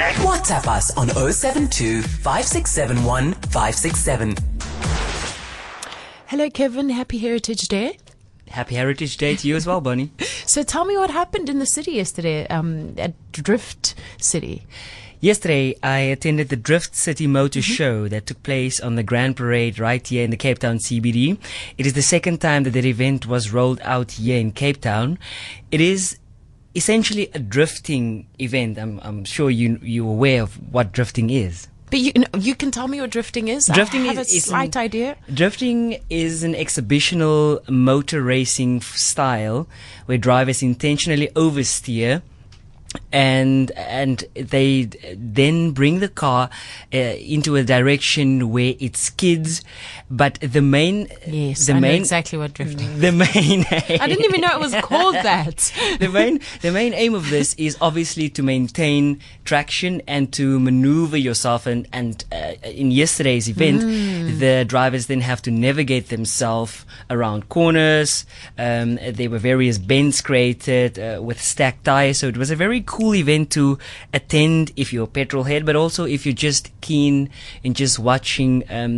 WhatsApp us on 072 5671 567. Hello, Kevin. Happy Heritage Day. Happy Heritage Day to you as well, Bonnie. So tell me what happened in the city yesterday at Drift City. Yesterday, I attended the Drift City Motor Show that took place on the Grand Parade right here in the Cape Town CBD. It is the second time that that event was rolled out here in Cape Town. It is essentially a drifting event. I'm sure you're aware of what drifting is. But you can tell me what drifting is? Drifting I have a slight idea. Drifting is an exhibitional motor racing style where drivers intentionally oversteer and they then bring the car into a direction where it skids, but I know exactly what drifting. The main I didn't even know it was called that. The main aim of this is obviously to maintain traction and to maneuver yourself, and in yesterday's event the drivers then have to navigate themselves around corners. There were various bends created with stacked tires, so it was a very cool event to attend if you're a petrol head, but also if you're just keen in just watching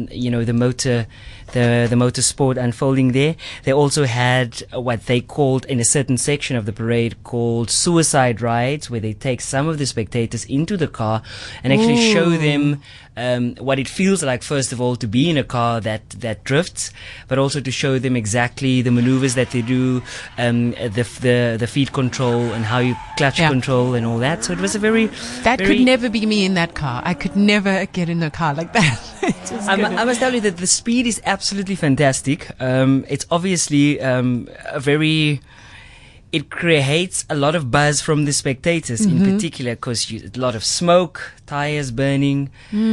the motor sport unfolding there. They also had what they called, in a certain section of the parade, called suicide rides, where they take some of the spectators into the car and actually show them what it feels like, first of all, to be in a car that drifts, but also to show them exactly the maneuvers that they do, the feet control and how you clutch control and all that. So it was could never be me in that car. I could never get in a car like that. I must tell you that the speed is absolutely fantastic. It's obviously it creates a lot of buzz from the spectators in particular, because a lot of smoke, tires burning,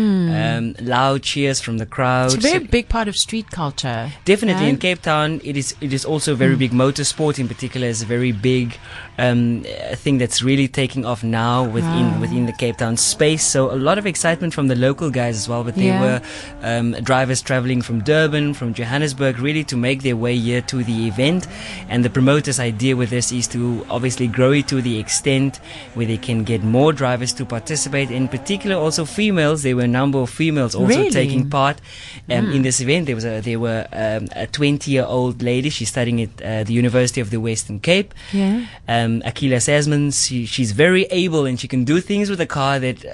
loud cheers from the crowd. It's a very big part of street culture. Definitely. In Cape Town, it is also very big. Motorsport in particular is a very big thing that's really taking off now within the Cape Town space. So a lot of excitement from the local guys as well. But there were drivers traveling from Durban, from Johannesburg, really to make their way here to the event. And the promoters' idea with this is to obviously grow it to the extent where they can get more drivers to participate. In particular, also females. There were a number of females also taking part in this event. There were a 20-year-old lady. She's studying at the University of the Western Cape. Akila Sasmans. She's very able and she can do things with a car that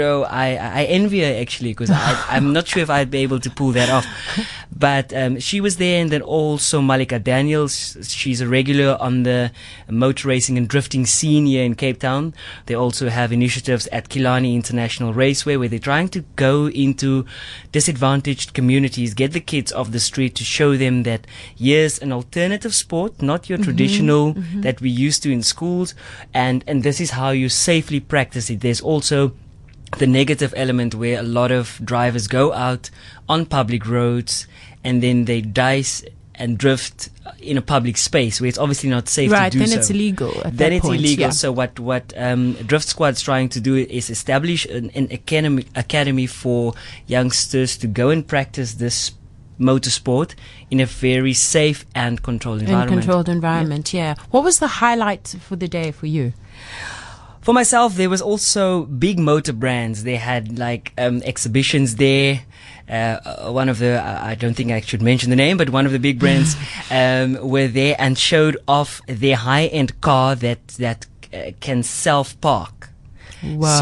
I envy her actually, because I'm not sure if I'd be able to pull that off. But she was there, and then also Malika Daniels. She's a regular on the motor racing and drifting scene here in Cape Town. They also have initiatives at Killarney International Raceway where they're trying to go into disadvantaged communities, get the kids off the street to show them that here's an alternative sport, not your traditional that we used to in schools, and this is how you safely practice it. There's also the negative element where a lot of drivers go out on public roads and then they dice and drift in a public space where it's obviously not safe to do so. Right, then it's illegal at then that it's point, illegal. yeah. So what Drift Squad's trying to do is establish an academy for youngsters to go and practice this motorsport in a very safe and controlled environment. Yeah. What was the highlight for the day for you? For myself, there was also big motor brands. They had exhibitions there. One of the, I don't think I should mention the name, but one of the big brands were there and showed off their high-end car that can self-park. Wow.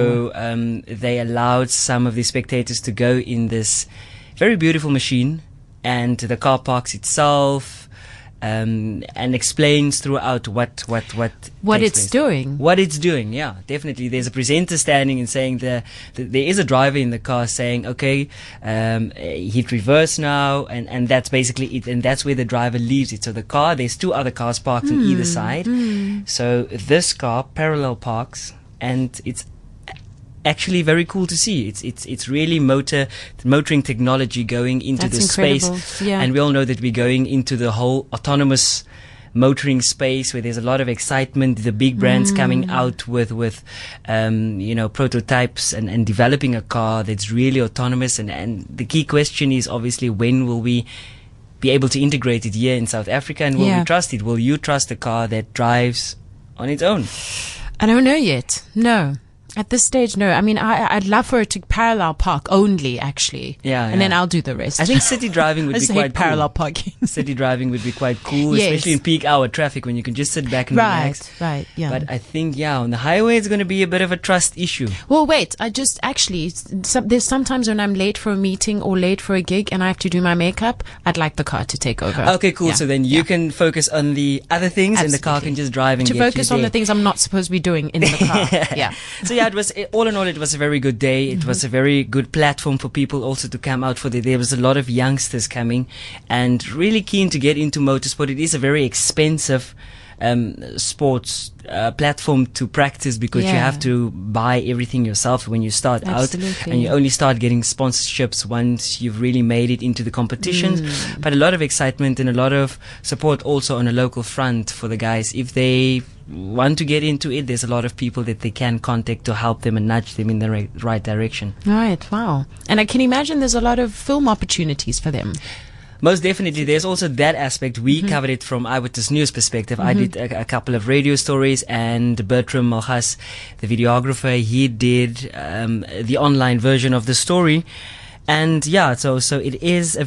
So they allowed some of the spectators to go in this very beautiful machine, and the car parks itself. And explains throughout what it's doing. What it's doing, yeah, definitely. There's a presenter standing and saying there is a driver in the car saying, okay, hit reverse now, and that's basically it, and that's where the driver leaves it. So there's two other cars parked on either side. So this car parallel parks, and it's actually very cool to see. It's really motoring technology going into this space. Yeah. And we all know that we're going into the whole autonomous motoring space where there's a lot of excitement, the big brands coming out with prototypes and developing a car that's really autonomous, and the key question is obviously, when will we be able to integrate it here in South Africa, and will we trust it? Will you trust a car that drives on its own? I don't know yet. No. At this stage, no. I mean, I'd love for it to parallel park only, actually. Yeah, and then I'll do the rest. I think city driving would I be just quite hate parallel cool. parking. City driving would be quite cool, Yes. especially in peak hour traffic when you can just sit back and relax. Right, yeah. But I think, on the highway it's going to be a bit of a trust issue. Well, wait. There's sometimes when I'm late for a meeting or late for a gig and I have to do my makeup, I'd like the car to take over. Okay, cool. Yeah. So then you can focus on the other things and the car Absolutely. can just drive and to get you focus on there. the things I'm not supposed to be doing in the car. Yeah. So it was all in all, it was a very good day. It was a very good platform for people also to come out for there was a lot of youngsters coming and really keen to get into motorsport. It is a very expensive sports platform to practice because you Yeah. have to buy everything yourself when you start out, Absolutely. and you only start getting sponsorships once you've really made it into the competitions. But a lot of excitement and a lot of support also on a local front for the guys. If they want to get into it, there's a lot of people that they can contact to help them and nudge them in the right direction. Right. Wow. And I can imagine there's a lot of film opportunities for them. Most definitely. There's also that aspect. We covered it from Eyewitness News perspective. I did a couple of radio stories, and Bertram Malchas, the videographer, he did the online version of the story. And so it is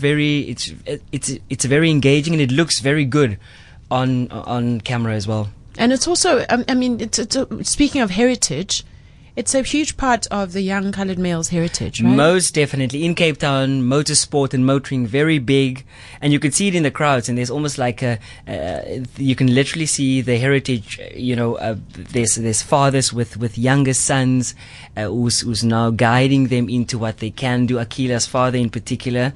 it's a very engaging, and it looks very good on camera as well. And it's also, I mean, speaking of heritage, it's a huge part of the young coloured male's heritage, right? Most definitely. In Cape Town, motorsport and motoring, very big. And you can see it in the crowds, and there's almost like you can literally see the heritage, there's fathers with younger sons, who's now guiding them into what they can do. Akila's father in particular,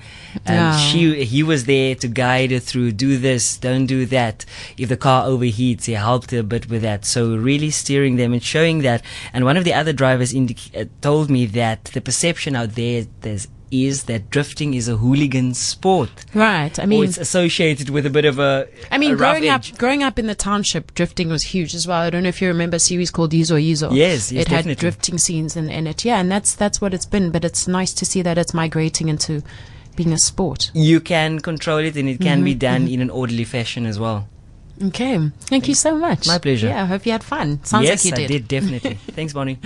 he was there to guide her through, do this, don't do that. If the car overheats, he helped her a bit with that. So really steering them and showing that. And one of the other drivers told me that the perception out there is that drifting is a hooligan sport. Right. I Or mean, it's associated with a bit of a growing up in the township, drifting was huge as well. I don't know if you remember a series called Yizo Yizo. Yes, it definitely. had drifting scenes in it. Yeah, and that's what it's been. But it's nice to see that it's migrating into being a sport. You can control it, and it can be done in an orderly fashion as well. Okay. Thank you so much. My pleasure. Yeah, I hope you had fun. Sounds Yes, like you I did, definitely. Thanks, Bonnie.